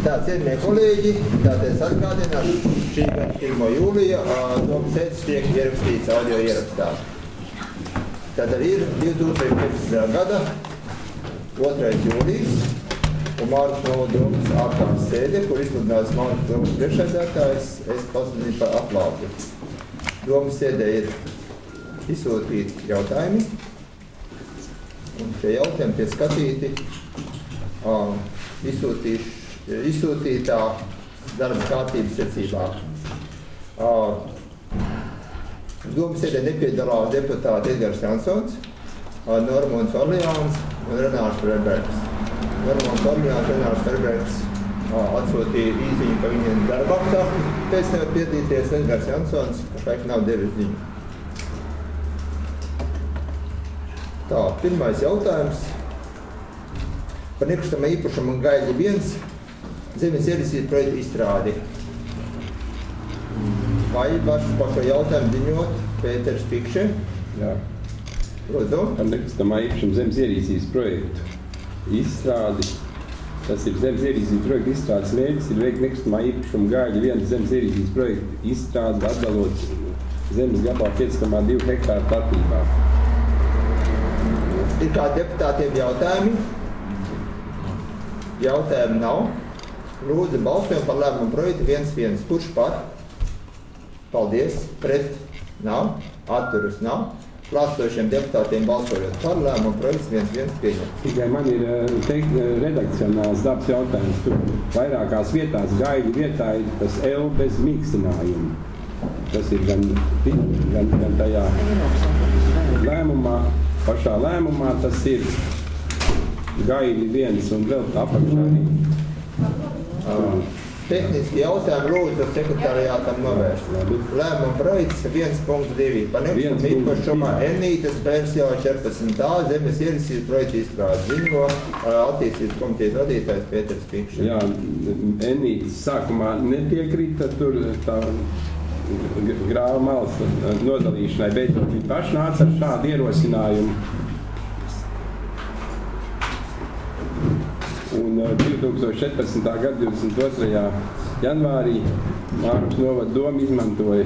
Tā, cienījamie kolēģi, tātad atgādināšu, šī gada 1. jūlija domas sēdes tiek ierakstīts audio ierakstā. Tātad ir 2015. gada 2. jūlijas un Mārkas novada domas ārkārtas sēde, kur izsludinās Mārkas domas priekšsēdētājs, es pasludinu par atklātu. Domas sēdē ir izsūtīti jautājumi, un šie jautājumi tiek skatīti izsūtītā darba kārtības secībā. Domas sēdē nepiedalās deputāti Edgars Jansons, Normons Orleāns un Renārs Ferbergs. Normons Orleāns un Renārs Ferbergs atsūtīja īziņu, ka viņiem darba apstākļi pēc nevar piedalīties. Edgars Jansons pašlaik nav devis ziņu. Tā, pirmais jautājums par nekustamā īpašuma Gaļa 1 zemes ierisības projekta izstrādi. Vai par šo jautājumu ziņot Pēters Pikše? Jā. Lūdzu. Par nekustamā īpašuma zemes ierīcības projektu izstrādi. Tas ir zemes ierīcības projekta izstrādes mērķis, ir veikt nekustamā īpašuma Gaļa 1 zemes ierīcības projekta izstrādi, atdalot zemes gabalu 5,2 hektāru platībā. Ir kā deputātiem jautājumi? Jautājumu nav. Lūdzu, balsojam par lēmumu projektu 1.1. Kurš par? Paldies. Pret? Nav. Atturas nav. Klātsošiem deputātiem balsojot par lēmumu projekts 1.1 pieņemts. Tikai man ir redakcionāls dabas jautājums. Tur vairākās vietās Gaļa vietā ir tas L bez mīkstinājuma. Tas ir gan tajā lēmumā, pašā lēmumā tas ir Gaļa 1 un vēl apakšā arī. Tehniski jautājumi lūdzu sekretariātam novērst. Lēmuma projekts 1.2. Par nekustamā īpašuma Enītes Persjava 14a zemes ierisības projekta izstrādi. Ziņo attīstības komitejas vadītājs Pēters Pikše. Jā, Enītes sākumā nepiekrita tur tā grāva malas nodalīšanai, bet viņi paši nāca ar šādu ierosinājumu. Un 2014. gada 22. janvārī Mārkas novada doma izmantoja.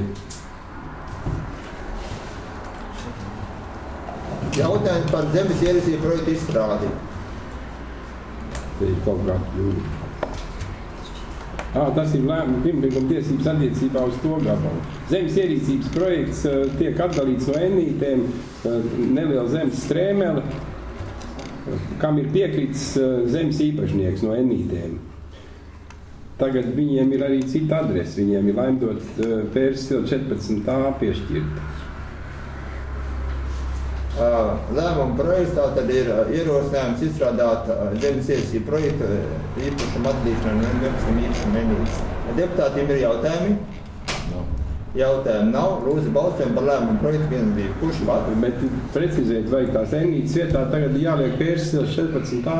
Jautājums par zemes ierisības projektu izstrādi. Te ir kaut kā kļūda. Tas ir lēmuma pirmliekuma tiesības attiecībā uz to gabalu. Zemes ierīcības projekts tiek atdalīts no Enītēm, neliela zemes strēmele, kam ir piekritis zemes īpašnieks no Enītēm. Tagad viņiem ir arī cita adrese, viņiem ir Laimdot Pērsila 14a piešķirta. Lēmuma projektā tad ir ierosinājums izstrādāt zemes ierīcības projektu īpašumu atdalīšanu no nekustamā īpašuma Enītes. Deputātiem ir jautājumi? Jautājumu nav. Lūdzu, balsojam par lēmumu projektu 1.2. Kurš par? Bet precizēt, vai tās Enītes vietā tagad jāliek Pērsila 14a?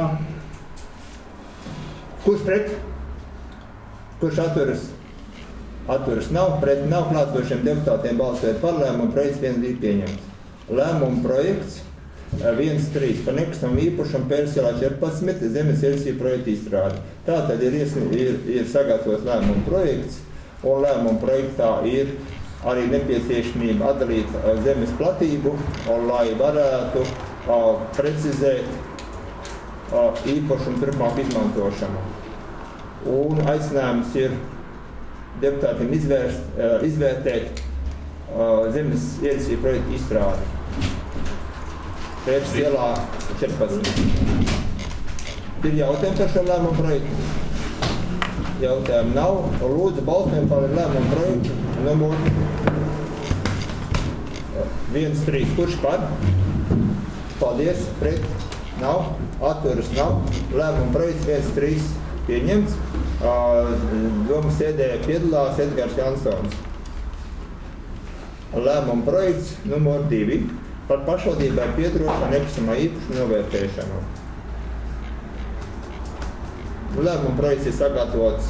Kurš pret? Kurš atturas? Atturas nav, pret nav. Klātsošiem deputātiem balsojot par lēmumu projekts 1.2 pieņemts. Lēmumu projekts 1.3 par nekustamā īpašumu Persjavā 14 zemes ierīcības projekta izstrādi. Tātad ir sagatavots lēmumu projekts, un lēmumu projektā ir arī nepieciešamība atdalīt zemes platību, un lai varētu precizēt īpašumu turpmāk izmantošanu. Un aicinājums ir deputātiem izvērtēt zemes ierīcības projekta izstrādi. Pēc ielā 14. Ir jautājumi par šo lēmumu projektu? Jautājumu nav. Lūdzu, balsojam par lēmumu projektu numur 1.3. Kurš par? Paldies. Pret? Nav. Atturas nav. Lēmumu projekts 1.3 pieņemts. Domas sēdē piedalās Edgars Jansons. Lēmumu projekts numur 2 par pašvaldībai piederošo nekustamā īpašuma novērtēšanu. Lēmuma projekts ir sagatavots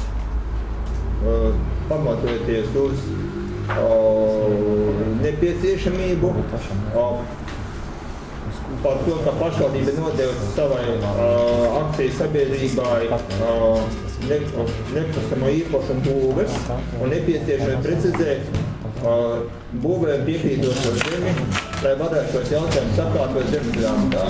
pamatojoties uz nepieciešamību par to, ka pašvaldība nodeva savai akciju sabiedrībai nekustamo īpašumu būves un nepieciešami precizēt būvēm piekrītošo zemi, lai varētu šos jautājumus sakārtot zemes grāmatā.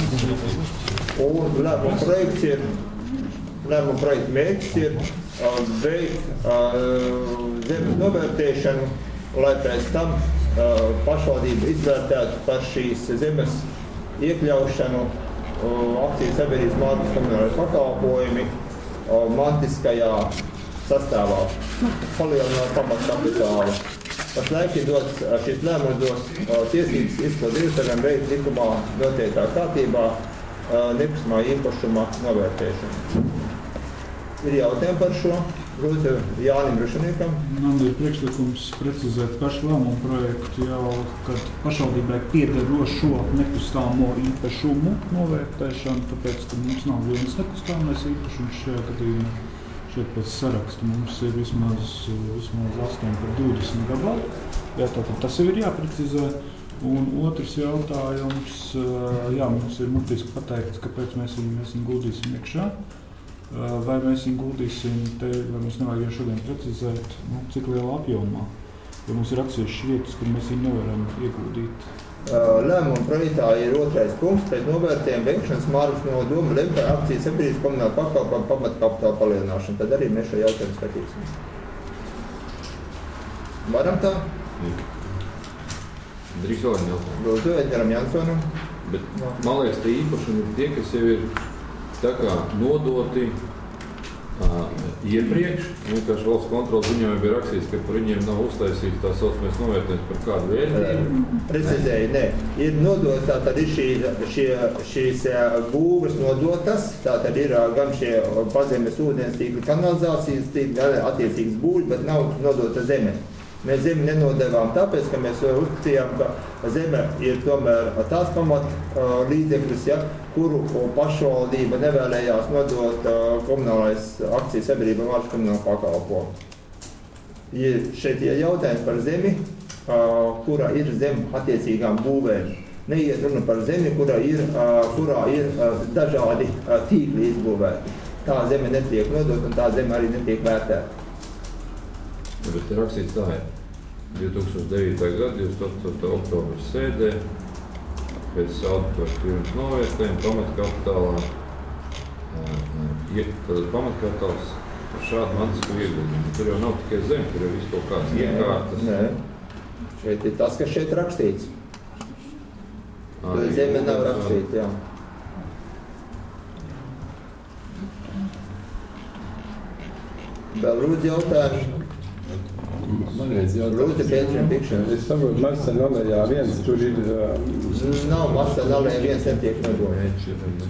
Un lēmuma projekta mērķis ir veikt zemes novērtēšanu, lai pēc tam pašvaldība izvērtētu par šīs zemes iekļaušanu akciju sabiedrības mantas komunālajie pakalpojumi mantiskajā sastāvā, palielināt pamatkapitālu. Pašlaik šis lēmums dos tiesības izpildu direktoram veikt likumā noteiktā kārtībā nekustamā īpašuma novērtēšanu. Ir jautājumi par šo? Lūdzu, Jānim Rušaniekam. Man ir priekšlikums precizēt pašu lēmumu projektu jau, kad pašvaldībai piederošo nekustamo īpašumu novērtēšanu, tāpēc, ka mums nav viens nekustamais īpašums šajā gadījumā. Šeit pēc saraksta mums ir vismaz 8 par 20 gabalu. Jā, tātad tas jau ir jāprecizē. Un otrs jautājums, jā, mums ir mutiski pateikts, kāpēc mēs viņu guldīsim iekšā. Vai mēs viņu guldīsim te, vai mēs nevajag jau šodien precizēt, cik lielā apjomā. Jo mums ir atsevišķas vietas, kur mēs viņu nevaram ieguldīt. Lēmuma projektā ir otrais punkts, pēc novērtējuma veikšanas Mārvis no doma lem par akciju sabiedrības komunāla pakalpojumu pamatkapitāla palielināšanu. Tad arī mēs šo jautājumu skatīsim. Varam tā? Drīz vēl jautājumu. Lūdzu, Edgaram Jansonam. Bet man liekas, tie īpašumi ir tie, kas jau ir tā kā nodoti iepriekš. Vienkārši valsts kontrolas ziņojumā bija rakstīts, ka par viņiem nav uztaisīts tā saucamais novērtējums par kādu vērtību. Precizēju, nē. Ir nodots, tātad ir šīs būvas nodotas, tātad ir gan šie pazemes ūdens tīkli, kanalizācijas tīkli, attiecīgas būvas, bet nav nodota zeme. Mēs zemi nenodevām tāpēc, ka mēs uzskatījām, ka zeme ir tomēr tās pamat līdzekļus, ja, kuru pašvaldība nevēlējās nodot komunālais akciju sabiedrība vārds komunāla pakalpojumu. Šeit ir jautājums par zemi, kurā ir zem attiecīgām būvēm. Neiet runa par zemi, kurā ir dažādi tīkli izbūvēti. Tā zeme netiek nodot un tā zeme arī netiek vērtēta. Bet ir rakstīts tā, 2009. gada 28. oktobra sēdē pēc auditoru pirms novērtējuma pamatkapitālā tad pamatkapitāls par šādu mantisku ieguldījumu. Tur jau nav tikai zeme, tur jau viss kaut kāds iekārtas. Nē, šeit ir tas, kas šeit rakstīts. Tur zeme nav rakstīts, jā. Vēl lūdzu jautājumu. Lūdzu, Pētriem tikšanas. Es saprotu, Marcēna alejā viens, tur ir... Nav Marcēna alejā viens netiek nodots.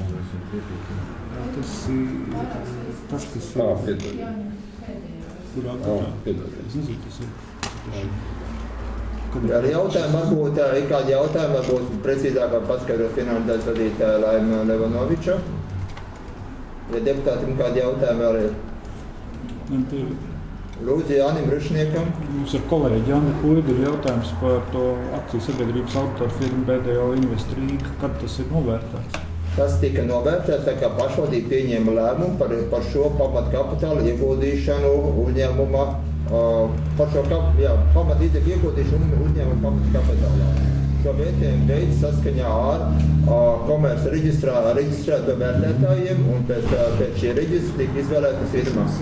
Tas ir tas, kas ir... Piedodiet. Kurā piedodiet. Es nezinu, tas ir... Ar jautājumu varbūt, ir kādi jautājumi, varbūt precīzāk paskaidrot finanšu daļas vadītāja Laima Levanoviča. Ja deputātiem kādi jautājumi vēl ir? Lūdzu, Jānim Rušaniekam. Mums ar kolēģi Jāni Puidu ir jautājums par to akciju sabiedrības autoru firmu BDO Invest Rīga. Kad tas ir novērtēts? Tas tika novērtēts, tā kā pašvaldība pieņēma lēmumu par šo pamatkapitālu ieguldīšanu uzņēmumā, par šo pamatlīdzekļu ieguldīšanu uzņēmuma pamatkapitālā. Šo vērtējumu veids saskaņā ar komerces reģistrēto vērtētājiem un pēc šie reģistri tika izvēlētas firmas.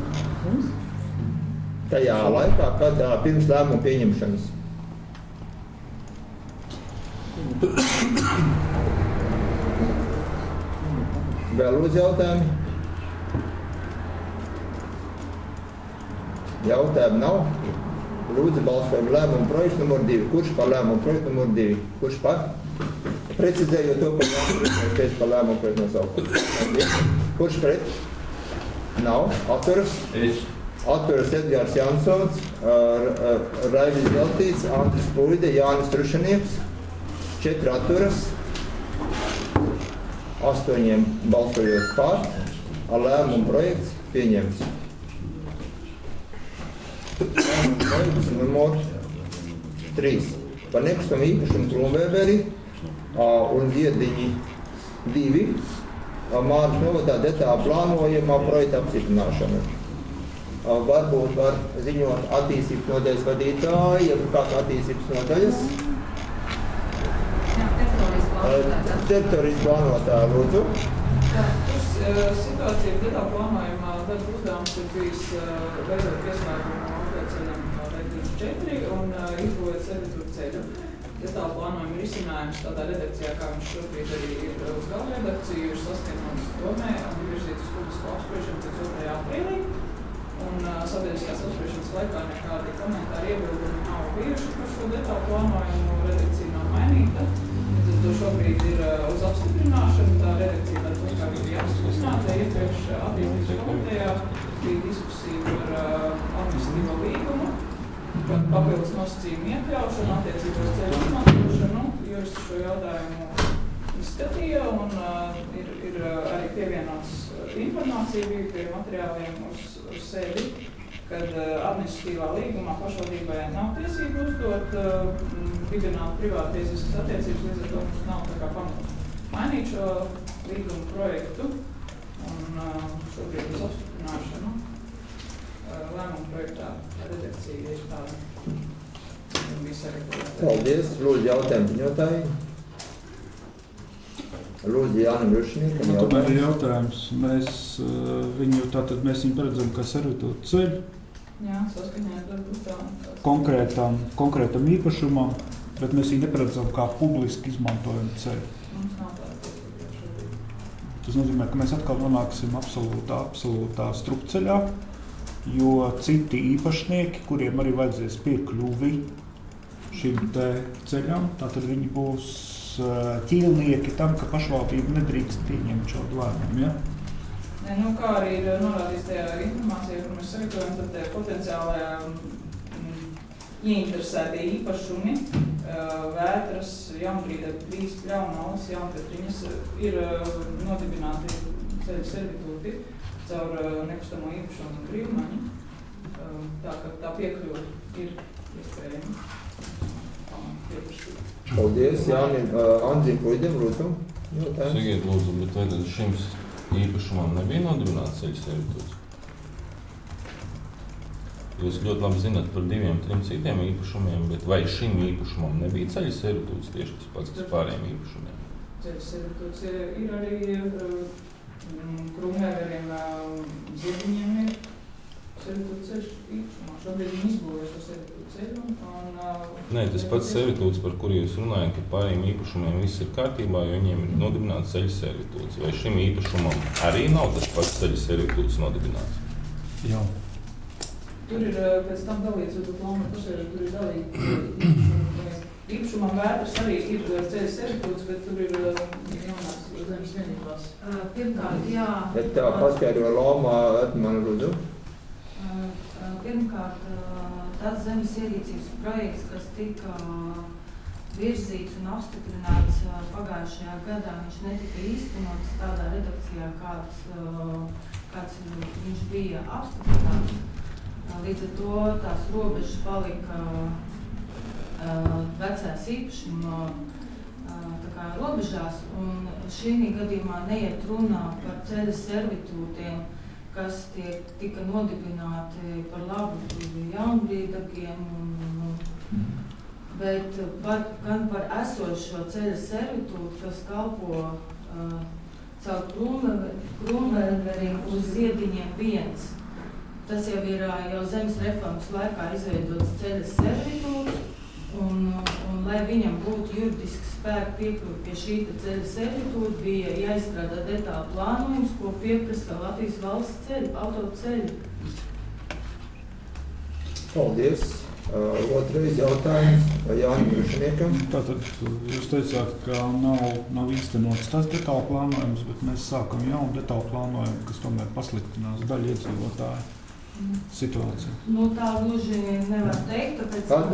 Tajā laikā, kad pirms lēmuma pieņemšanas. Vēl lūdzu jautājumi? Jautājumu nav? Lūdzu balsojam lēmumu projektu numur 2. Kurš par lēmumu projektu numur 2? Kurš par? Precizējot to, ka lēmumu projektu par lēmumu projektu nosaukumu. Kurš pret? Nav. Atturas? Atturas Edgars Jansons, Raivis Veltīts, Andris Puide, Jānis Rušanieks. 4 atturas. 8 balsojot par. Lēmumu projekts pieņemts. Lēmumu projekts numur 3. Par nekustamo īpašumu Krumvēberī Un Ziediņi 2. Māras novadā detāla plānojumā projekta apstiprināšana. Varbūt var ziņot attīstības nodaļas vadītāji, ja kāds attīstības nodaļas. Teritorijas plānotāji, lūdzu. Situācija detāla plānojumā darba uzdevums ir bijis veidot pieslēgumu autoceļam Rētiņš 4 un izbūvēt servitūru ceļu. Detāla plānojuma risinājums tādā redakcijā, kā viņš šobrīd arī ir uz gala redakciju, ir saskaņots domē un virzīts uz publisku apspriešanu pēc 2. aprīlī. Un sabiedriskās apspriešanas laikā nekādi komentāri iebildumi nav bijuši par šo detālu plānojumu, redakcija nav mainīta. Līdz ar to šobrīd ir uz apstiprināšanu, tā redakcija tā kā bija apstiprināta. Iepriekš attīstības komitejā bija diskusija par administratīvo līgumu, par papildus nosacījumu iekļaušanu, attiecībā uz ceļu izmantošanu. Juristi šo jautājumu izskatīja un ir arī pievienots informācija bija pie materiāliem uz sevi, kad administratīvā līgumā pašvaldībai nav tiesību uzdot dibināt privātiesiskas attiecības, līdz ar to mums nav tā kā pamata mainīt šo līgumu projektu un šobrīd uz apstiprināšanu lēmumu projektā redakcija ir tāda visaregulatēta. Paldies, lūdzu jautājumu ziņotāji. Lūdzu, Jānim Rušniekam Tomēr ir jautājums. Mēs viņu paredzam kā servitūru ceļu. Jā, saskaņā ar darbu uzdevumu. Konkrētam īpašumam, bet mēs viņu neparedzam kā publiski izmantojumu ceļu. Mums nav tāda tiesība šobrīd. Tas nozīmē, ka mēs atkal nonāksim absolūtā strupceļā, jo citi īpašnieki, kuriem arī vajadzēs piekļuvi šim te ceļam, tātad viņi būs ķīlnieki tam, ka pašvaldība nedrīkst pieņemt šo lēmumu, ja? Kā arī ir norādīts tajā informācijā, kur mēs sagatavojam, tad potenciālajā ieinteresētie īpašumi, Vētras, Jaunbrīda, 3 Pļaunalas, Jaunpetriņas ir nodibināti ceļu servitūti caur nekustamo īpašumu un brīvmaņu. Tā ka tā piekļuva ir iespējama. Paldies, Jānim. Andrim Puidim, lūdzu. Sakiet, lūdzu, bet vai tad šim īpašumam nebija nodibināts ceļu servitūts? Jūs ļoti labi zināt par 2-3 citiem īpašumiem, bet vai šim īpašumam nebija ceļu servitūts tieši tas pats, kas pārējiem īpašumiem? Ceļu servitūts ir arī Krumēveriem, Ziediņiem ir servitūts ceļš īpašumā. Šobrīd viņi izbūvēja šo servitūtu ceļu. Nē, tas pats servitūts, par kuru jūs runājat, ka pārējiem īpašumiem viss ir kārtībā, jo viņiem ir nodibināts ceļu servitūts. Vai šim īpašumam arī nav tas pats ceļu servitūts nodibināts? Jā. Tur ir pēc tam dalīts, jo plānu pašēri tur ir dalīts īpašumam Vētras arī ir ceļu servitūts, bet tur ir jaunās zemes vienībās. Pirmkārt, jā. Bet tā paskaidro Lomā, man lūdzu. Pirmkārt, tas zemes ierīcības projekts, kas tika virzīts un apstiprināts pagājušajā gadā, viņš netika īstenots tādā redakcijā, kāds viņš bija apstiprināts. Līdz ar to tās robežas palika vecās īpašuma robežās, un šī gadījumā neiet runā par ceļa servitūtiem, kas tika nodibināti par labu jaunbrīdagiem, bet gan par esošo ceļa servitūtu, kas kalpo caur Krumēveriem uz Ziediņiem 1. Tas jau ir jau zemes reformas laikā izveidots ceļa servitūts, un lai viņam būtu juridiski spēki piekļūt pie šī ceļa servitūta, bija jāizstrādā detāla plānojums, ko pieprasa Latvijas valsts ceļi, autoceļi. Paldies. Otrais jautājums Jānim Rušniekam. Tātad jūs teicāt, ka nav īstenots tas detāla plānojums, bet mēs sākam jaunu detāla plānojumu, kas tomēr pasliktinās daļu iedzīvotāju situāciju. Tā gluži nevar teikt, tāpēc, kā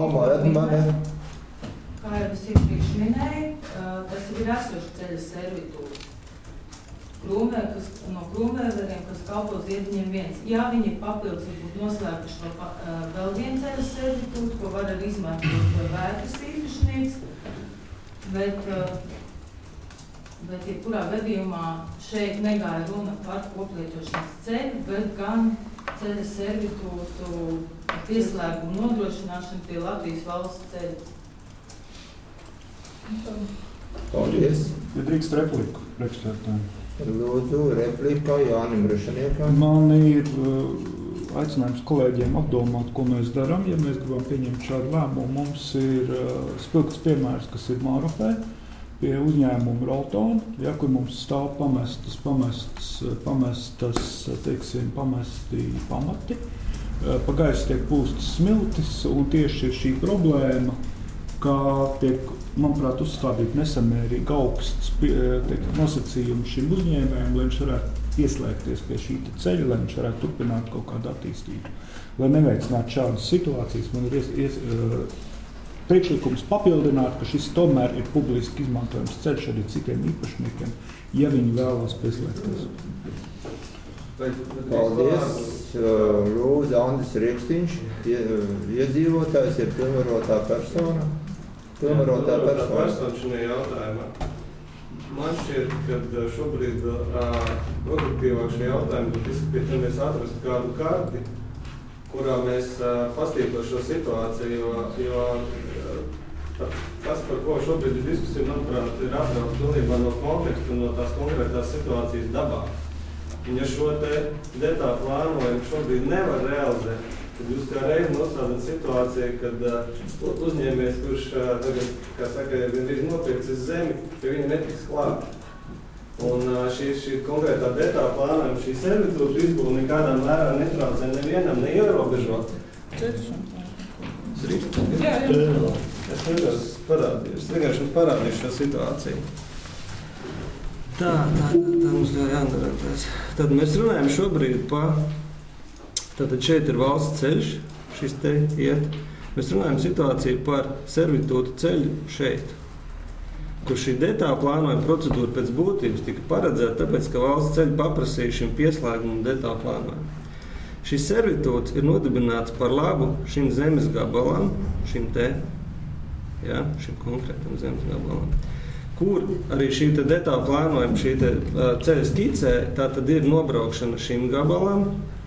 jau es iepriekš minēju, tas ir esošs ceļa servitūts. No Krumēveriem, kas kalpo Ziediņiem 1. Jā, viņi ir papildus varbūt noslēguši vēl vienu ceļa servitūtu, ko var arī izmantot Vētras īpašnieks. Bet jebkurā gadījumā šeit negāja runa par koplietošanas ceļu, bet gan ceļa servitūtu pieslēgumu nodrošināšanu pie Latvijas valsts ceļa. Paldies. Ja drīkst repliku priekšsēdētājiem. Lūdzu, replika Jānim Rušaniekam. Man ir aicinājums kolēģiem apdomāt, ko mēs darām. Ja mēs gribam pieņemt šādu lēmumu, mums ir spilgts piemērs, kas ir Mārupē, pie uzņēmuma Roltona, ja, kur mums stāv pamesti pamati. Pa gaisu tiek pūstas smiltis, un tieši ir šī problēma, kā tiek, manuprāt, uzstādīt nesamērīgi augsts nosacījumi šim uzņēmējiem, lai viņš varētu ieslēgties pie šī ceļa, lai viņš varētu turpināt kaut kādu attīstību. Lai neveicinātu šādas situācijas, man ir priekšlikums papildināt, ka šis tomēr ir publiski izmantojams ceļš arī citiem īpašniekiem, ja viņi vēlās pieslēgties. Paldies. Lūdzu, Andris Rieksniņš, iedzīvotājs ir pilnvarotā persona. Pilnvarotā persona šajā jautājumā. Man šķiet, ka šobrīd produktīvāk šajā jautājumā būtu izskatīties atrast kādu karti, kurā mēs pastītos šo situāciju, jo tas, par ko šobrīd ir diskusija, manuprāt, ir atbraukt pilnībā no konteksta un no tās konkrētās situācijas dabā. Un ja šo te detālu plānojumu šobrīd nevar realizēt, tad jūs kā reizi nostādāt situāciju, kad uzņēmējs, kurš tagad, kā saka, ir gandrīz nopircis zemi, pie viņa netiks klāt. Un šī konkrētā detālu plānojuma, šī servitūra izbūve nekādā mērā netraucē nevienam, neierobežo. Es vienkārši parādīšu šo situāciju. Tā mums jānorādās. Tad mēs runājam šobrīd tātad šeit ir valsts ceļš, šis te iet. Mēs runājam situāciju par servitūtu ceļu šeit, kur šī detālu plānojuma procedūra pēc būtības tika paredzēta, tāpēc, ka valsts ceļi paprasīja šim pieslēgumu detālu plānojumu. Šis servitūts ir nodibināts par labu šim zemes gabalam, šim konkrētam zemes gabalam, kur arī šī te detālu plānojuma, šī te ceļa skicē, tā tad ir nobraukšana šim gabalam,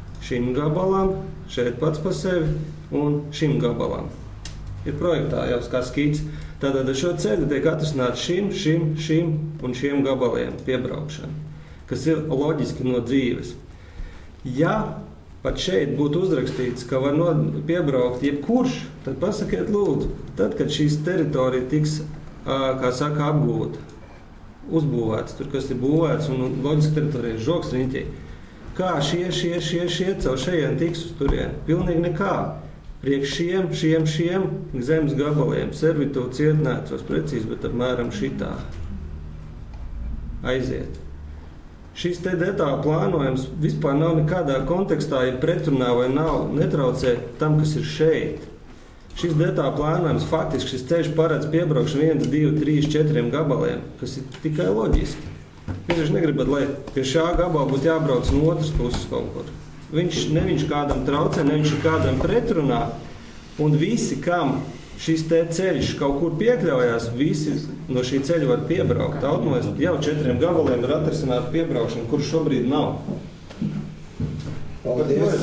šeit pats pa sevi un šim gabalam. Ir projektā jau kā skice. Tātad ar šo ceļu tiek atrisināt šim un šiem gabaliem piebraukšana, kas ir loģiski no dzīves. Ja pat šeit būtu uzrakstīts, ka var piebraukt jebkurš, tad pasakiet lūdzu, tad, kad šīs teritorija tiks, kā saka, apgūta, uzbūvēts, tur, kas ir būvēts, un loģiski teritorija ir žoks riņķī, kā šie caur šajien tiks uz turien? Pilnīgi nekā. Priekš šiem zemes gabaliem servitūts ietnēcos precīzi, bet apmēram šitā aiziet. Šis te detālu plānojums vispār nav nekādā kontekstā, ja pretrunā vai netraucē tam, kas ir šeit. Šis detālu plānojums faktiski šis ceļš paredz piebraukšanu 1, 2, 3, 4 gabaliem, kas ir tikai loģiski. Jūs negribat, lai pie šā gabala būtu jābrauc no otras puses kaut kur. Viņš kādam traucē, ne viņš ir kādam pretrunā, un visi, kam šis te ceļš kaut kur piekļaujās, visi no šī ceļa var piebraukt. Automobilis jau 4 gabaliem ir atrisināta piebraukšana, kur šobrīd nav. Paldies.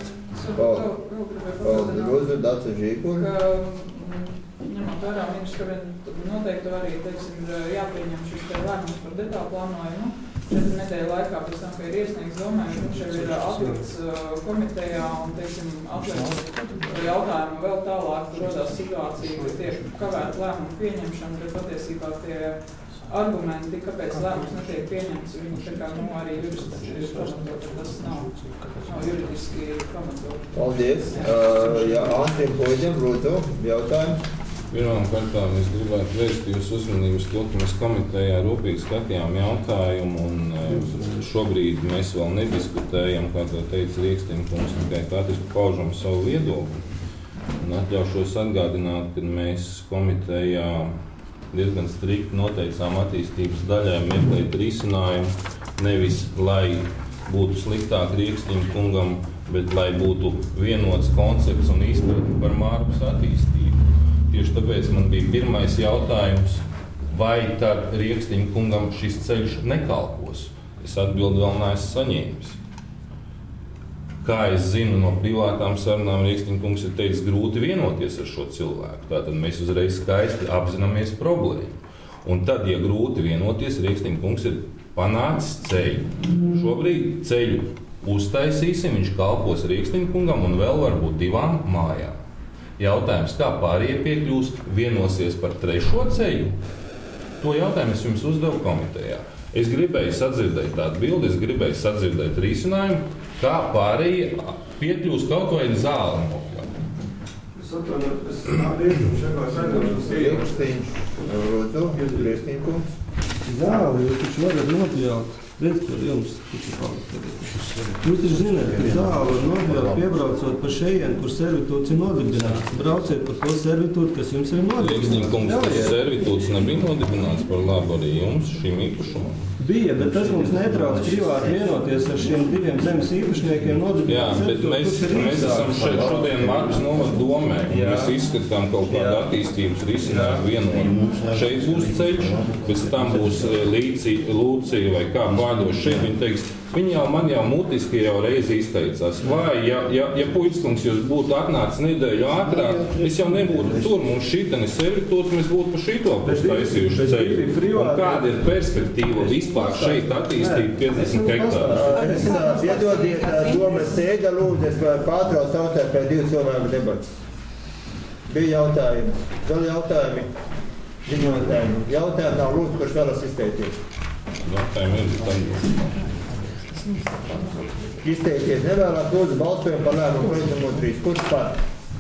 Paldies, Dace Žīkuri. Ņemot vērā ministrs, ka noteikti arī, teiksim, ir jāpieņem šis te lēmums par detālu plānojumu. 4 nedēļu laikā pēc tam, ka ir iesniegts domājums, viņš jau ir atlikts komitejā un, teiksim, atliekot jautājumu vēl tālāk, rodās situācija, ka tiek kavēt lēmumu pieņemšanu, bet patiesībā tie argumenti, kāpēc lēmums netiek pieņemts, viņi tā kā arī juristiski ir pamatot, tas nav juridiski pamatot. Paldies. Andrim Poļģim, lūdzu, jautājums. Pirmām kārtām es gribētu vērst jūsu uzmanību uz to, ka mēs komitejā rūpīgi skatījām jautājumu un šobrīd mēs vēl nediskutējam, kā to teica Rieksniņš, mums tikai katrs paužam savu viedokli. Un atļaušos atgādināt, ka mēs komitejā diezgan strikti noteicām attīstības daļai meklēt risinājumu, nevis lai būtu sliktāk Rieksniņa kungam, bet lai būtu vienots koncepts un izpratne par Mārupes attīstību. Tieši tāpēc man bija pirmais jautājums, vai tad Riekstiņa kungam šis ceļš nekalpos? Es atbildi vēl neesmu saņēmis. Kā es zinu no privātām sarunām, Riekstiņa kungs ir teicis, grūti vienoties ar šo cilvēku. Tātad mēs uzreiz skaisti apzināmies problēmu. Un tad, ja grūti vienoties, Riekstiņa kungs ir panācis ceļu. Šobrīd ceļu uztaisīsim, viņš kalpos Riekstiņa kungam un vēl varbūt 2 mājām. Jautājums, kā pārējie piekļūs, vienosies par 3. ceļu? To jautājumu es jums uzdevu komitejā. Es gribēju sadzirdēt tādu bildi, es gribēju sadzirdēt risinājumu, kā pārējie piekļūs kaut vai zāli nokļūt. Es atvainoju, es Riekstiņš vienkārši aizņemšu Riekstiņš, lūdzu, Riekstiņa kungs. Zāli jūs taču varat nopļaut. Redz par jums, taču paldies. Jūs taču zināt, ka zāli var nopļaut piebraucot pa šejienu, kur servitūts ir nodibināts. Brauciet par to servitūtu, kas jums ir nodibināts. Riekstiņa kungs, tas servitūts nebija nodibināts par labu arī jums, šim īpašumam. Bija, bet tas mums netrauc privāti vienoties ar šiem 2 zemes īpašniekiem nodibināt. Jā, bet mēs esam šodien Markas novada domē. Mēs izskatām kaut kādu attīstības risinājumu vienot. Šeit būs ceļš, pēc tam būs Lūcija vai kā vārdoši šeit. Viņi teiks, viņi man mutiski reizi izteicās. Vai, ja puikskungs jūs būtu atnācis nedēļu ātrāk, es jau nebūtu tur, mums šitani servitūts, mēs būtu pa šito taisījuši ceļu. Un kāda ir perspektīva vispār šeit attīstīt 50 hektārus? Es iedodiet domas sēda, lūdzu, es pārtrauc sautēt pēc 2 cilvēku debats. Bija jautājumi. Vēl jautājumi? Jautājumi nav, lūdzu, kurš vēlas izteikties. Jautājumi ir tad. Izteikties nevēlāk, lūdzu, balsojam par lēmumu projektu numur 3. Kurš par?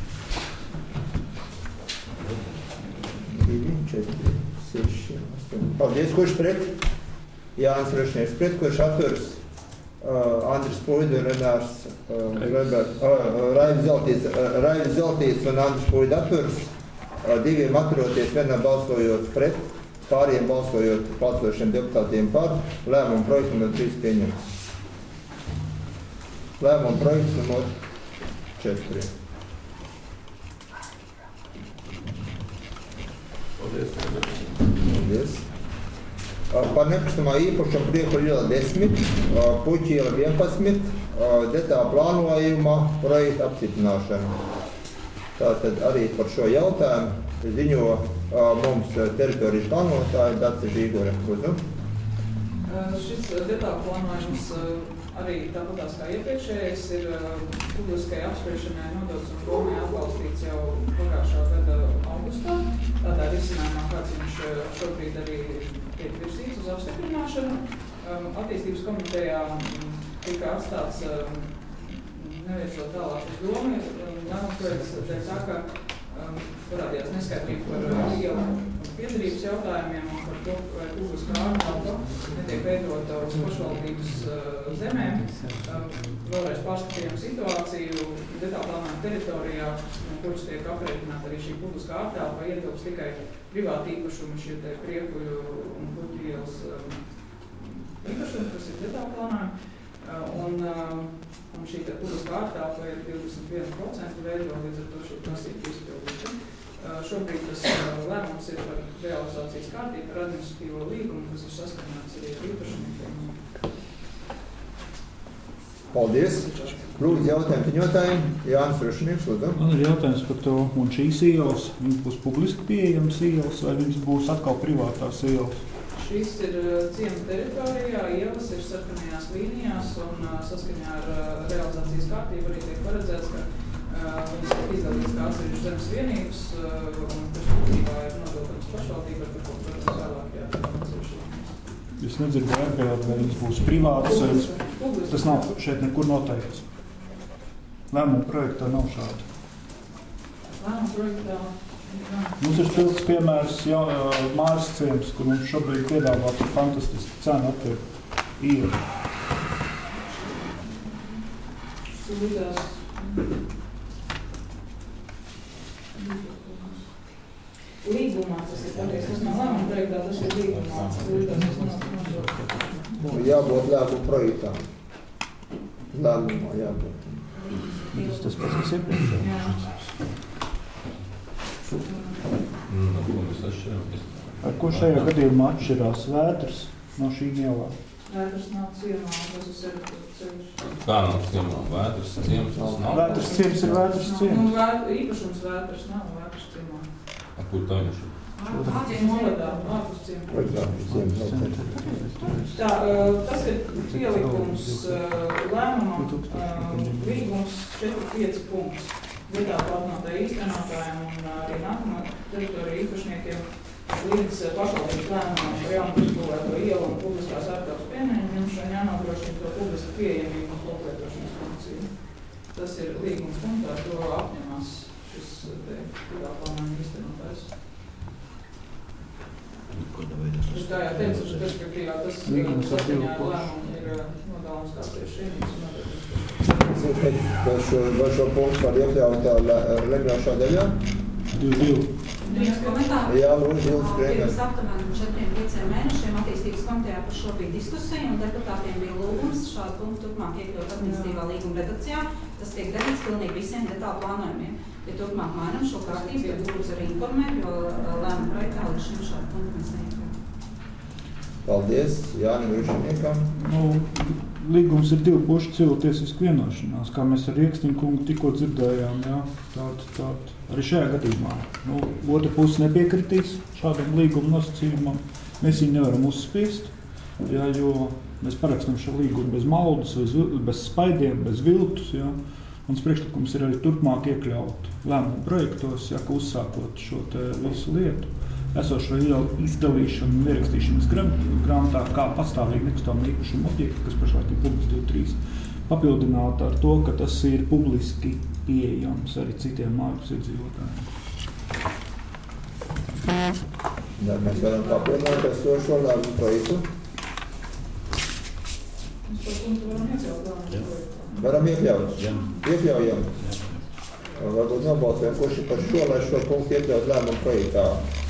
2, 4, 6, 8. Paldies. Kurš pret? Jānis Rašnieks pret, kurš atturas? Andris Puida, Renārs Raivis Zeltīts un Andris Puida atturas. 2 atturoties, vienam balsojot pret, pāriem balsojot balsošiem deputātiem par. Lēmumu projekts numur 3 pieņemts. Lēmumu projekts numur 4. Paldies. Par nekustamā īpašumu Prieku iela 10, Puķu iela 11, detāla plānojuma projekta apstiprināšana. Tātad arī par šo jautājumu ziņo mums teritorijas plānotāja Dace Žīgore. Šis detāla plānojums arī tāpatās kā iepriekšējais ir publiskai apspriešanai nodots un domai atbalstīts jau pagājušā gada augustā. Tādā risinājumā, kāds viņš šobrīd arī tiek virzīts uz apstiprināšanu. Attīstības komitejā tika atstāts nevirzot tālāk uz domu. Lēmums dēļ tā, ka parādījās neskaidrība par ielu piedarības jautājumiem un par to, vai publiskā ārtelpa netiek veidota uz pašvaldības zemēm. Vēlreiz pārskatījām situāciju. Detāla plānojuma teritorijā, no kuras tiek aprēķināta arī šī publiskā ārtelpa, ietilps tikai privāti īpašumi, šie te Priekuļu un Puķu ielas īpašumi, kas ir detāla plānojuma. Un šī publiskā ārtelpa ir 21% veido, līdz ar to šī prasība izpildīta. Šobrīd tas lēmums ir par realizācijas kārtību, par administratīvo līgumu, kas ir saskaņots arī ar īpašumiem. Paldies. Lūdzu, jautājumu ziņotājiem. Jānis Rašnieks, lūdzu. Man ir jautājums par to, un šīs ielas, viņas būs publiski pieejamas ielas, vai viņas būs atkal privātās ielas? Šīs ir ciema teritorijā, ielas ir sarkanajās līnijās un saskaņā ar realizācijas kārtību arī tiek paredzēts, ka viņas tiek izdalīts kā atsevišķas zemes vienības un perspektīvā ir nodotams pašvaldība, ar ko, protams, vēlāk jāatsevišķi. Es nedzirdēju atgādāt, vai viņas būs privātas, tas nav šeit nekur noteikts. Lēmumu projektā nav šādi. Lēmumu projektā Mums ir spilgts piemērs mājas ciems, kur mums šobrīd piedāvāt fantastiski cenu attiek īri. Līgumā tas ir pateicis, tas nav lēmuma projektā, tas ir līgumā. Jābūt lēmumu projektā. Lēmumā jābūt. Tas pats, kas iepriekšējais. Ar ko šajā gadījumā atšķirās Vētras no šīm ielām? Vētras nav ciemā, tas ir servitūra ceļš. Kā nav ciemā? Vētras ciems tas nav? Vētras ciems ir Vētras ciems. Nu, īpašums Vētras nav Vētras ciemā. Kur tā viņš ir? Novadā, ārpus ciemā. Tā, tas ir pielikums lēmumam, līgums 4.5 punkts. Vietā plānotāji īstenotājiem un arī nākamā teritorija īpašniekiem līdz pašvaldības lēmumam par jaunu uzbūvēto ielu un publiskās ārkārtas pieņemšanu jānodrošina to publiski pieejamību un koplietošanas funkciju. Tas ir līgums punktā, to apņemās šis vietā plānojuma īstenotājs. Kā jau teicu, perspektīvā tas saskaņā ar lēmumu ir nodalams kā tieši ienīgs un nodalams. Vai šo punktu var iekļaut regulāšā daļā? 2. Drīz komentāru. Jā, lūdzu, Krēmer. Pirms aptuveni 4-5 mēnešiem attīstības komitejā par šo bija diskusija un deputātiem bija lūgums šādu punktu turpmāk iekļaut attīstībā līguma redakcijā. Tas tiek darīts pilnīgi visiem detālu plānojumiem. Ja turpmāk mainam šo kārtību, tad lūdzu arī informēt, jo lēmuma projektā līdz šim šādu punktu mēs neiekļaut. Paldies, Jānim Rušiniekam. Līgums ir divu pušu civiltiesisku vienošanās, kā mēs ar Riekstiņu kungu tikko dzirdējām, jā, tāda. Arī šajā gadījumā. Otra puse nepiekritīs šādam līguma nosacījumam. Mēs viņu nevaram uzspiest, jā, jo mēs parakstam šo līgumu bez maldus, bez spaidiem, bez viltus, jā. Mans priekšlikums ir arī turpmāk iekļaut lēmumu projektos, ja, ka uzsākot šo te visu lietu, esošo izdalīšanu un ierakstīšanas grāmatā kā pastāvīgi nekustamā īpašuma objekti, kas pašlaik ir publiski 23, papildināt ar to, ka tas ir publiski pieejams arī citiem ārpus iedzīvotājiem. Mēs varam papildināt esošo lēmumu projektu. Mēs par punktu varam iekļaut lēmumu projektu. Varam iekļaut? Iekļaujam. Varbūt nobalsojam, kurš ir par šo, lai šo punktu iekļaut lēmumu projektā.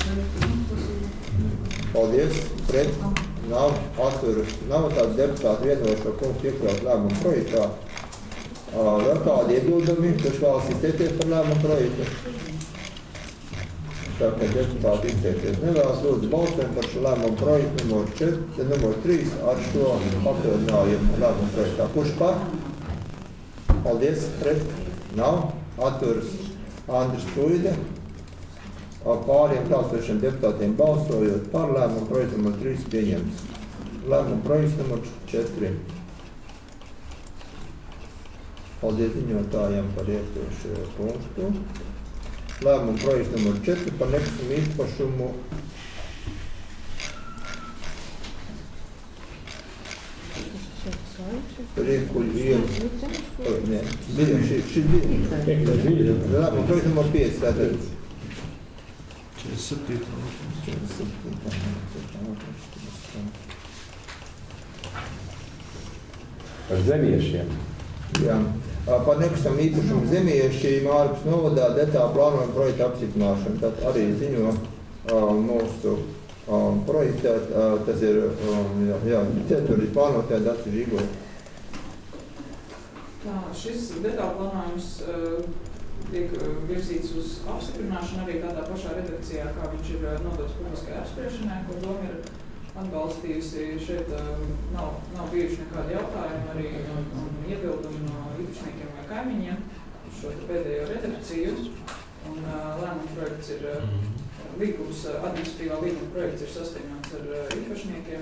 Paldies. Pret. Nav atturas. Nav tāds deputāti vietnoja šo punktu iekļaut lēmumu projektā. Vēl kādi iebildumi, kurš vēlas izteikties par lēmumu projektu? Tā kā deputāti izteikties nevēlas, lūdzu balsojam par šo lēmumu projektu numur 3 ar šo papildinājumu lēmumu projektā. Kurš par? Paldies. Pret. Nav atturas. Andris Puide. Pāriem klāsošiem deputātiem balsojot par lēmumu projektu numur 3 pieņemts. Lēmumu projekts numur 4. Paldies ziņotājiem par iepriekšējo punktu. Lēmumu projekts numur 4 par nekustamā īpašumu Riekuļu ielu. Nē, šis bija. Lēmumu projekts numur 5. Tātad. 47. Par zemiešiem. Jā. Par nekustamā īpašumu zemiešiem ārpus novadā detālu plānojuma projekta apstiprināšanu. Tad arī ziņo mūsu projektā, tas ir teritorijas plānotāja Daci Žīgo. Tā, šis detālu plānojums tiek virzīts uz apstiprināšanu arī tādā pašā redakcijā, kā viņš ir nodots publiskai apspriešanai, ko doma ir atbalstījusi. Šeit nav bijuši nekādi jautājumi arī un iebildumi no īpašniekiem vai kaimiņiem šo pēdējo redakciju. Un lēmuma projekts ir līgums, administratīvā līguma projekts ir saskaņots ar īpašniekiem.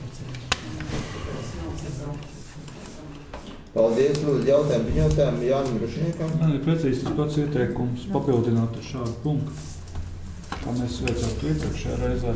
Paldies, lūdzu, jautājumu ziņotājiem Jānim Rušiniekam. Man ir precīzi tas pats ieteikums papildināt ar šādu punktu, kā mēs veicām to iepriekšējā reizē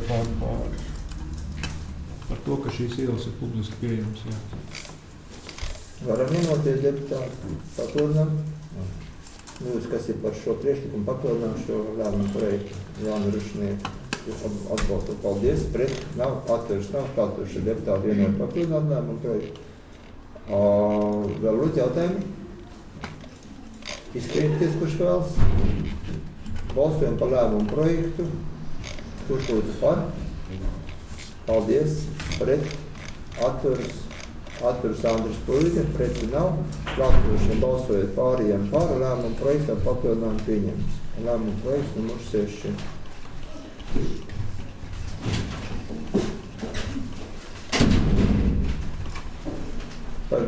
par to, ka šīs ielas ir publiski pieejams. Jā. Varam vienoties deputāti papildināt? Lūdzu, kas ir par šo priekšlikumu papildināt šo lēmumu projektu Jānim Rušinieku. Atbalstu. Paldies. Pret. Nav atturas. Nav atturas deputāti vienot papildināt lēmumu projektu. Vēl lūdzu jautājumi? Izskrieties, kurš vēlas? Balsojam par lēmumu projektu. Kurš lūdzu par? Paldies. Pret. Atturas. Atturas Andris Puide. Preti nav. Klātošiem balsojot pārējiem par lēmumu projektam papildinājumu pieņemts. Lēmumu projekts numur 6.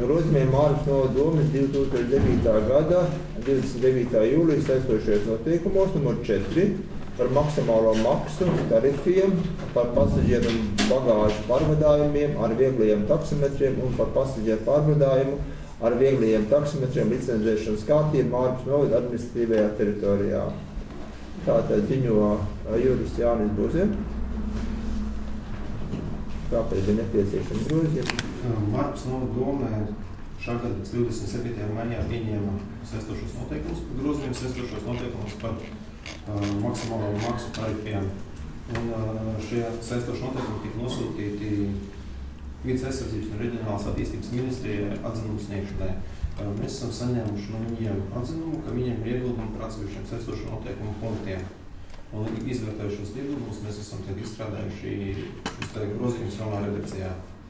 grozījumiem Mārpas novada domes 2009. gada 29. jūlijas esošajos noteikumos numur 4 par maksimālo maksu tarifiem, par pasažieru un bagāžu pārvadājumiem ar vieglajiem taksimetriem un par pasažieru pārvadājumu ar vieglajiem taksimetriem licencēšanas kārtību Mārpas novada administratīvajā teritorijā. Tātad ziņo jurists Jānis Buze. Kāpēc ir nepieciešami grozījumi? Mārpas novada domē šā gada 27. maijā pieņēma saistošos noteikumus par grozījumu, saistošos noteikumus par maksimālo maksu tarifiem. Un šie saistoši noteikumi tika nosūtīti Vides aizsardzības un reģionālās attīstības ministrijai atzinumu sniegšanai. Mēs esam saņēmuši no viņiem atzinumu, ka viņiem ir iebildumi par atsevišķiem saistošo noteikumu punktiem. Un izvērtējušos iebildumus mēs esam tad izstrādājuši šis grozījums jaunā redakcijā.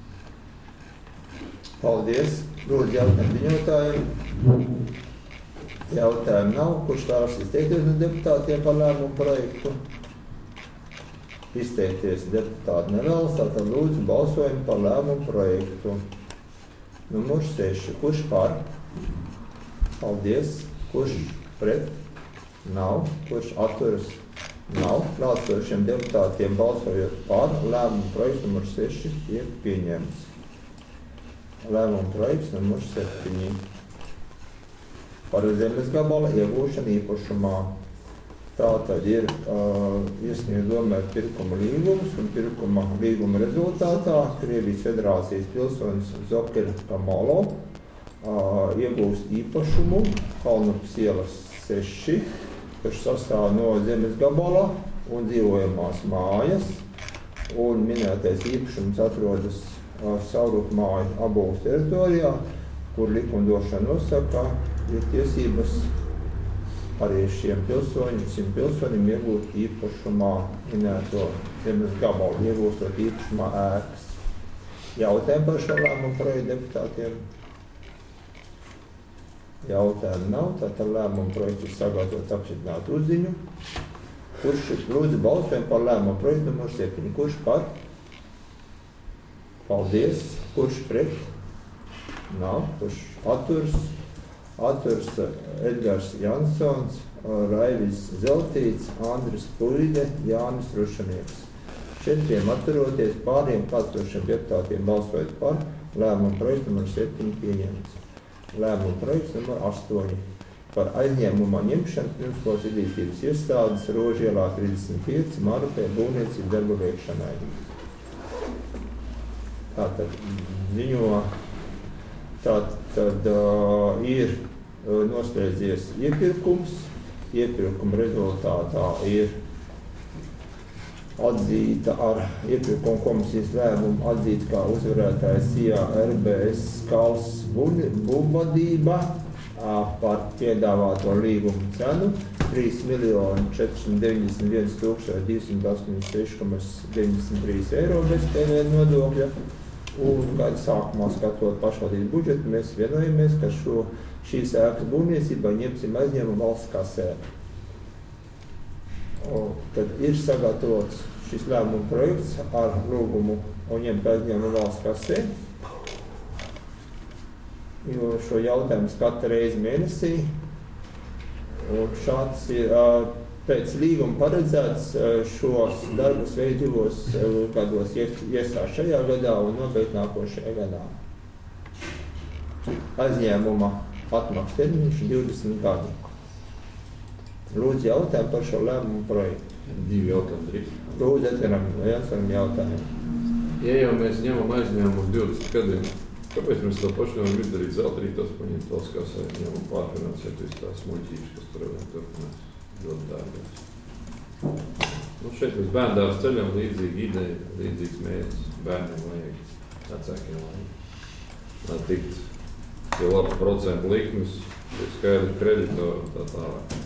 Paldies. Lūdzu, jautājumu ziņotājiem. Jautājumu nav. Kurš vēlas izteikties no deputātiem par lēmumu projektu? Izteikties deputāti nevēlas, tātad lūdzu balsojumu par lēmumu projektu. Numur 6. Kurš par? Paldies. Kurš pret? Nav. Kurš atturas? Nav. Klātsošiem deputātiem balsojot par, lēmumu projekts numur 6 tiek pieņemts. Lēmumu projekts numur 7. Par zemes gabala iegūšanu īpašumā. Tātad ir iesniegts domē pirkuma līgums un pirkuma līguma rezultātā Krievijas Federācijas pilsonis Zokir Kamalo iegūst īpašumu Kalnupas ielas 6, kurš sastāv no zemes gabala un dzīvojamās mājas, un minētais īpašums atrodas Saurupmāju Aboles teritorijā, kur likumdošana nosaka, ir tiesības arī šiem pilsoņiem iegūt īpašumā minēto zemes gabalu, iegūstot īpašumā ēkas. Jautājumu par šo lēmumu projektu deputātiem? Jautājumu nav, tātad lēmumu projektu ir sagatavots apstiprināt uzziņu. Kurš lūdzu balsojumu par lēmumu projektu numur 7? Kurš par? Paldies. Kurš pret? Nav. Kurš atturs? Atturs Edgars Jansons, Raivis Zeltīts, Andris Puide, Jānis Rušanieks. 4 atturoties, pāriem klātsošiem deputātiem balsojot par, lēmumu projektu numur 7 pieņemts. Lēmumu projekts numur 8 par aizņēmumā ņemšanu pirmskolas izglītības iestādes Rožielā 35 Marupē būvniecības darbu veikšanai. Tātad ziņo, tātad ir noslēdzies iepirkums. Iepirkuma rezultātā ir atzīta ar iepirkuma komisijas lēmumu atzīta kā uzvarētājs IA RBS Skals būvvadība par piedāvāto līgumu cenu 3.491.286,93 eiro bez PVN nodokļa. Un gada sākumā skatot pašvaldības budžetu, mēs vienojamies, ka šīs ēkas būvniecībā ņemsim aizņēmumu valsts kasē. Tad ir sagatavots šis lēmuma projekts ar lūgumu un ņemt aizņēmumu valsts kasē, jo šo jautājumu skata reizi mēnesī. Un šāds ir pēc līguma paredzēts šos darbus veikt 2 gados iesāk šajā gadā un nobeigt nākošajā gadā. Aizņēmuma atmaksas termiņš 20 gadi. Lūdzu jautājumu par šo lēmumu projektu. 2 jautājumi drīz. Lūdzu atveram jautājumu. Ja jau mēs ņemam aizņēmumu uz 20 gadiem, kāpēc mēs to pašu nevaram izdarīt zelta rītos, paņemt valsts kasē, ņemam pārfinansēt visu tās muļķības, kas tur turpinās ļoti dārgās. Šeit mēs bērndārs ceļam līdzīgi ideja, līdzīgs mērķis. Bērniem vajag, vecākiem vajag. Lai tikt pie labas procentu likmes, pie skaidru kreditoru un tā tālāk.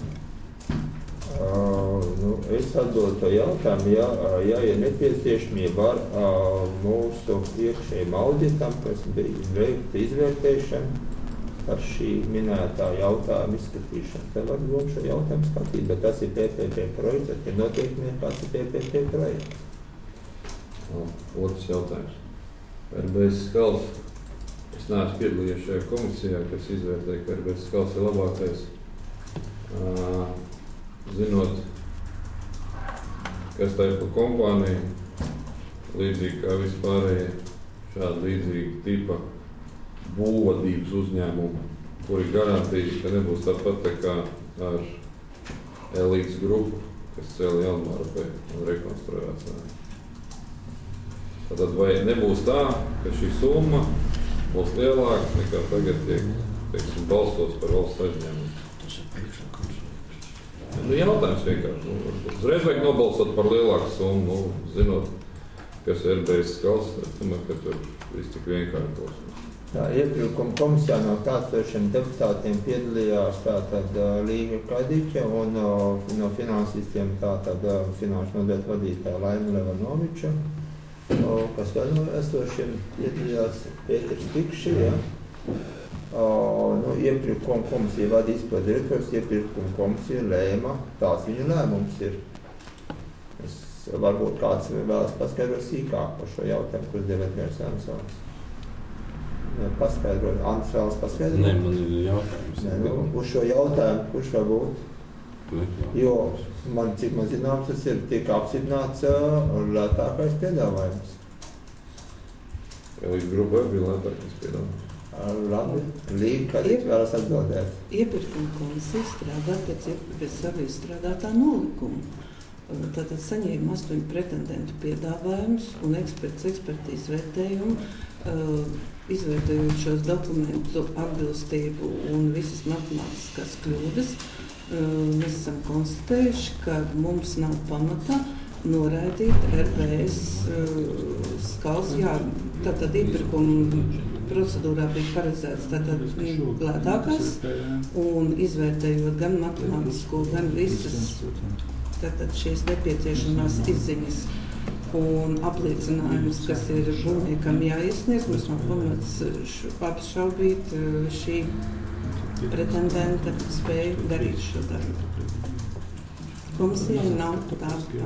Es atbildu to jautājumu, ja ir nepieciešamība ar mūsu iekšējiem auditam, kas bija veikta izvērtēšana par šī minētā jautājuma izskatīšanu. Tad var būt šo jautājumu skatīt, bet tas ir PPP projekts, ar tiem noteikumiem, kāds ir PPP projekts. Otrs jautājums. RBS Skals. Es neesmu piedalījies šajā komisijā, kas izvērtēja, ka RBS Skals ir labākais. Zinot, kas tā ir par kompāniju, līdzīgi kā vispārējie šādi līdzīgi tipa būvvadības uzņēmumi, kuri garantīs, ka nebūs tāpat tā kā ar Elītes grupu, kas cēla Jelmāru un rekonstruēts. Tātad vai nebūs tā, ka šī summa būs lielāka nekā tagad tiek, teiksim, balstots par valsts aizņēmumu? Jautājums vienkārši. Uzreiz vajag nobalsot par lielāku summu, zinot, kas ir RBS Skals, domāju, ka tur viss tik vienkāršos. Tā iepirkuma komisijā no klātsošiem deputātiem piedalījās tātad Līga Kadiķa un no finansistiem tātad finanšu nodaļas vadītāja Laima Levanoviča, kas vēl no esošiem piedalījās Pēters Tikši, ja. Iepirkuma komisija vada izpildu direktors, iepirkuma komisija lēma, tās viņa lēmums ir. Varbūt kāds vēlas paskaidrot sīkāk par šo jautājumu, kurš Devetgārs Ansons. Paskaidrot, Andris vēlas paskaidrot? Nē, man ir jautājums. Uz šo jautājumu, kurš varbūt? Jo, cik man zināms, tas ir tiek apstiprināts lētākais piedāvājums. Līdz grupai bija lētākais piedāvājums. Labi, Līga, kādreiz vēlas atbildēt? Iepirkuma komisija strādā pēc savu izstrādātā nolikuma. Tātad saņēma 8 pretendentu piedāvājumus un ekspertīzes vērtējumu, izvērtējot šos dokumentu atbilstību un visas matemātiskās kļūdas. Mēs esam konstatējuši, ka mums nav pamata noraidīt RBS Skals. Jā, tātad iepirkuma procedūrā bija paredzēts tātad lētākās un izvērtējot gan matemātisko, gan visas tātad šīs nepieciešamās izziņas un apliecinājums, kas ir būvniekam jāiesniedz, mums nav pamats apšaubīt šī pretendenta spēju darīt šo darbu. Komisijai nav tāda.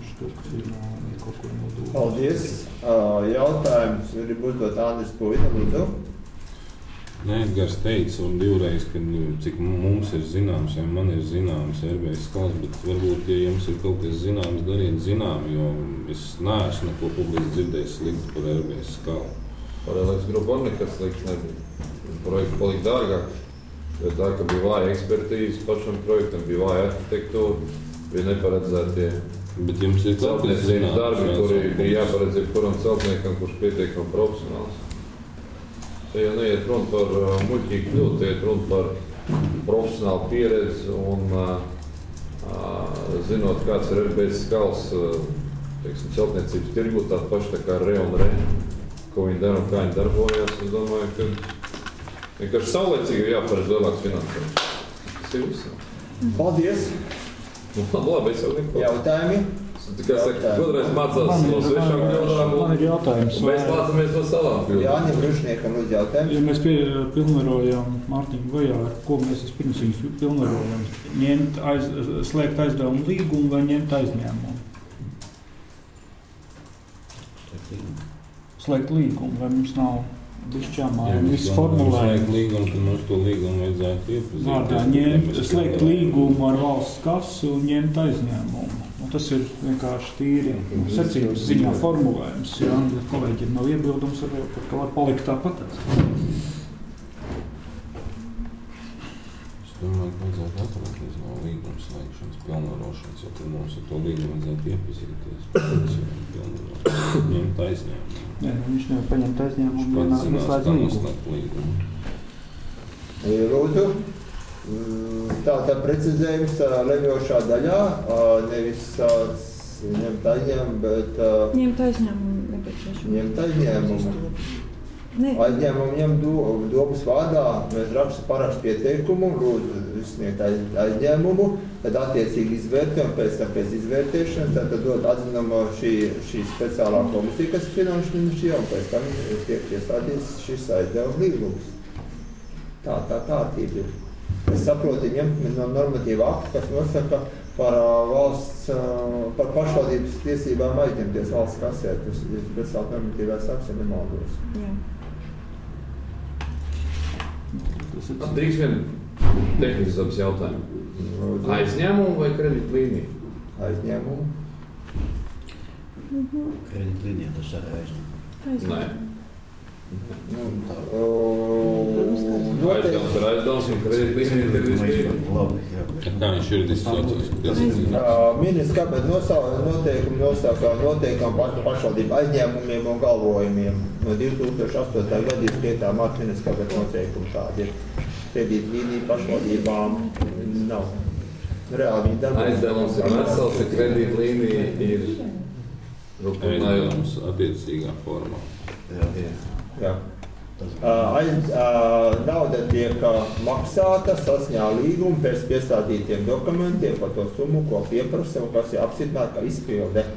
Paldies. Jautājums ir uzdot Andris Puida, lūdzu. Nē, Edgars teica un divreiz, ka cik mums ir zināms, vai man ir zināms RBS Skals, bet varbūt, ja jums ir kaut kas zināms, dariet zinām, jo es neesmu neko publiski dzirdējis sliktu par RBS Skalu. Par Elītes grupu nekas slikts nebija. Projekts palika dārgāk, jo tā, ka bija vāja ekspertīze pašam projektam, bija vāja arhitektūra, bija neparedzētie bet jums ir celtniecības darbi, kuri bija jāparedz jebkuram celtniekam, kurš pietiekami profesionāls. Te jau neiet runa par muļķīgu kļūdu, te iet runa par profesionālu pieredzi un zinot, kāds ir RBS Skals, teiksim, celtniecības tirgu, tāda paša tā kā Re un Re, ko viņi dara un kā viņi darbojās. Es domāju, ka vienkārši saulēcīgi jāparedz lielāks finansējums. Tas ir visam. Paldies! Labi, es jau neko. Jautājumi? Tikai saka, kodreiz mācās no svešām kļūdām. Man ir jautājums. Mēs mācāmies no savām kļūdām. Jāņem Rušniekam uz jautājums. Ja mēs pilnvarojam Mārtiņu Vajāru, ko mēs vispirms viņus pilnvarojam? Slēgt aizdevumu līgumu vai ņemt aizņēmumu? Slēgt līgumu, vai mums nav bišķāmā, viss formulējums. Slēgt līgumu, tad mums to līgumu vajadzētu iepazīties. Slēgt līgumu ar valsts kasu un ņemt aizņēmumu. Un tas ir vienkārši tīri secības ziņā formulējums. Ja kolēģiem nav iebildums, ka var palikt tāpat. Es domāju, ka vajadzētu atturēties no līguma slēgšanas, pilnvarošanas, jo tad mums ar to līgumu vajadzētu iepazīties. Ņemt aizņēmumu. Nē, viņš nevar paņemt aizņēmumu, ja neslēdz līgumu. Lūdzu. Tātad precizējums leļošā daļā, nevis ņemt aizņēmumu, bet... Ņemt aizņēmumu nepieciešams. Ņemt aizņēmumu. Aizņēmumu ņem domas vārdā, mēs parakstu pieteikumu, lūdzu sniegt aizņēmumu, tad attiecīgi izvērtē un pēc tam pēc izvērtēšanas, tad dod atzinumu šī speciālā komisija, kas ir finanšu ministrijā, un pēc tam tiek iestādīts šis aizdevuma līgums. Tā kārtība ir. Es saprotu, ņemt no normatīva akta, kas nosaka par valsts, par pašvaldības tiesībām aizņemties valsts kasē. Tas ir speciāli normatīvais akts, ja nemaldos. Jā. Drīkst vien tehnisks dabas jautājumu. Aizņēmumu vai kredītlīniju? Aizņēmumu. Kredītlīnija tas arī aizņēmumu. Nē. Aizdevums ir aizdevums un kredītlīnija ir kredītlīnija. Kā viņš juridiski saucās? Ministrs kāpēc noteikumi nosaka pašvaldību aizņēmumiem un galvojumiem. No 2008. gada izskaitā marta ministrs kāpēc noteikumi tādi ir. Kredītlīnija pašvaldībām nav. Reāli viņi darbojas. Aizdevums ir vesels, ja kredītlīnija ir aizdevums attiecīgā formā. Jā. Nauda tiek maksāta saskaņā līguma pēc piestādītiem dokumentiem par to summu, ko pieprasa un kas ir apstiprināta kā izpilde.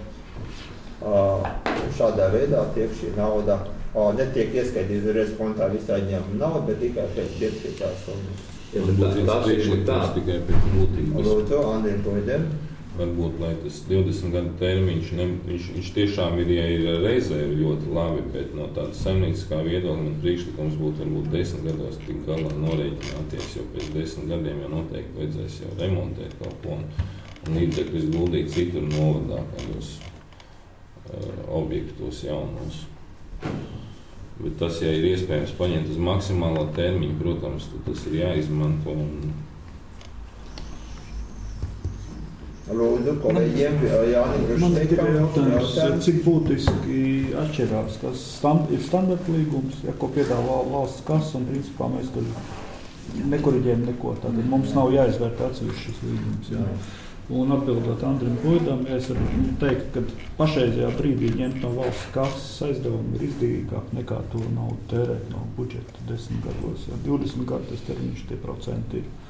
Šādā veidā tiek šī nauda netiek ieskaitīta uzreiz kontā visā aizņēmuma nauda, bet tikai pēc piepirktās summas. Tas tikai pēc būtības. Lūdzu, Andriem Puidem. Varbūt, lai tas 20 gadu termiņš, viņš tiešām ir, ja ir rezervi ļoti labi, bet no tāda saimnieciskā viedokļa man priekšlikums būtu varbūt 10 gados tik galā norēķināties, jo pēc 10 gadiem jau noteikti vajadzēs jau remontēt kaut ko un līdzekļus guldīt citur novadā, kādos objektos jaunos. Bet tas, ja ir iespējams paņemt uz maksimālo termiņu, protams, tad tas ir jāizmanto. Lūdzu, kolēģiem, Jānim Man ir Rušteikam. jautājums, cik būtiski atšķirās tas ir standarta līgums, ja, ko piedāvā valsts kasa, un principā mēs tur nekoriģējam neko. Tātad mums nav jāizvērtē atsevišķi šis līgums. Jā. Un atbildot Andrim Puidam, es varu teikt, ka pašreizajā brīdī ņemt no valsts kasas aizdevumu ir izdevīgāk nekā to naudu tērēt no budžeta 10 gados. Ja 20 gadu tas termiņš tie procenti ir.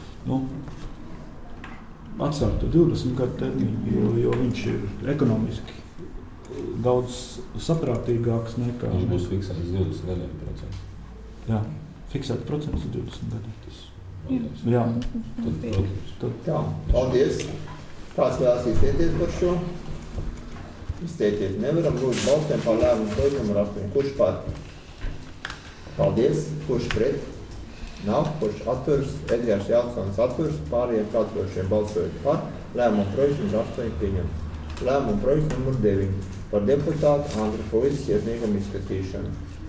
Atstāt to 20 gadu termiņu, jo viņš ir ekonomiski daudz saprātīgāks nekā... Viņš būs fiksēts 20 gadiem procents. Jā, fiksēt procents 20 gadiem. Jā. Tā, paldies. Kāds vēlas izteikties par šo? Izteikties nevaram. Lūdzu, balsēm par lēmumu projektu numur 8. Kurš par? Paldies. Kurš pret? Nav, kurš atturas, Edgars Jānsons atturas, pārējiem klātesošiem balsojot par, lēmumu projekts numur 8 pieņemts. Lēmumu projekts numur 9 par deputātu Andru Puidas iesniegumu izskatīšanu.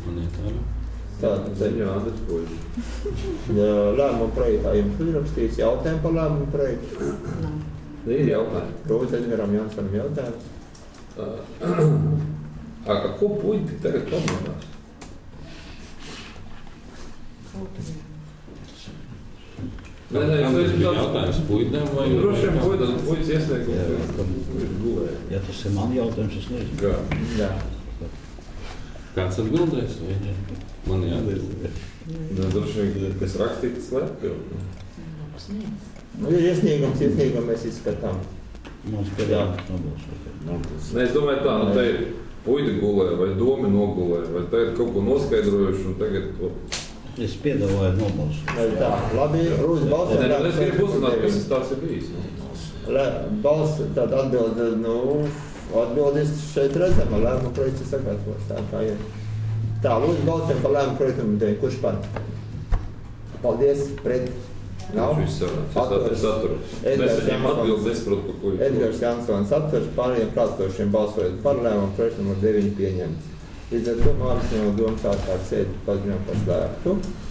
Lēmumu projektā jums uzrakstīts jautājumu par lēmumu projektu? Ir jautājumi. Lūdzu, Edgaram Jansonam jautājums. Ko Puidi tagad komunās? Tas bija jautājums Puidam vai... Droši vien Puidas iesniegums. Ja tas ir man jautājums, es nezinu. Jā. Kāds atbildēs? Man jāatbild. Droši vien, kas rakstīts slēpj. Ir iesniegums mēs izskatām. Mums piedāvājums nobalsot. Es domāju tā, te ir Puidi gulē vai Domi nogulē, vai tagad kaut ko noskaidrojuši un tagad... Es piedāvāju nobalsot. Tā, labi, Rūs balsot. Es gribu uzzināt, kas tas tāds ir bijis. Tad atbildes šeit redzama, lēmumu projekts ir sagatavots. Tā kā ir. Tā, lūdzu balsot par lēmumu projektu, kurš par? Paldies, pret. Nav? Es atturos. Mēs viņiem atbildes nesaprotu, par ko ir. Edgars Jansons atturos, pārējiem klātesošiem balsojot par lēmumu projektu numur 9 pieņemts. Līdz ar to Māris no domas ārkārtas sēdi paziņo par slēgtu.